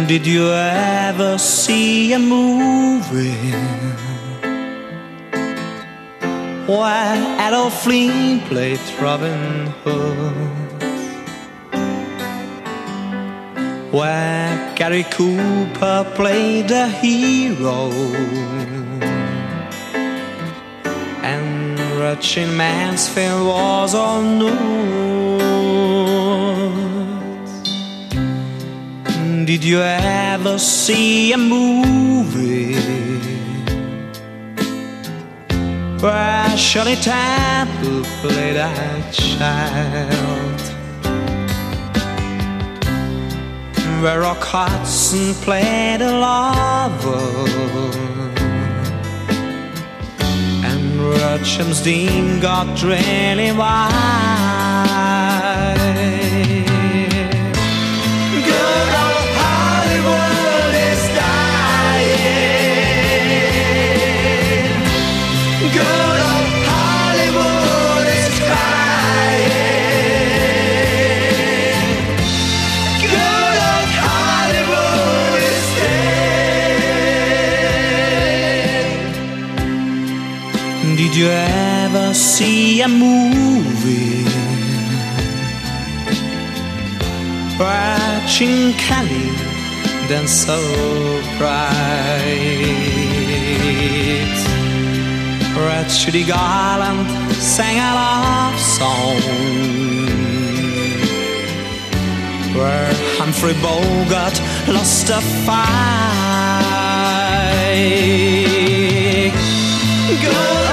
Did you ever see a movie where Adolf Flynn played Robin Hood, where Gary Cooper played the hero, and Gretchen Mansfield was on nude? Did you ever see a movie where Shirley Temple played a child, where Rock Hudson played a lover, and where James Dean got really wild? Good old Hollywood is dying. Good old Hollywood is crying. Good old Hollywood is dead. Did you ever see a movie where Gene Kelly danced so bright, where Judy Garland sang a love song, where Humphrey Bogart lost a fight? Good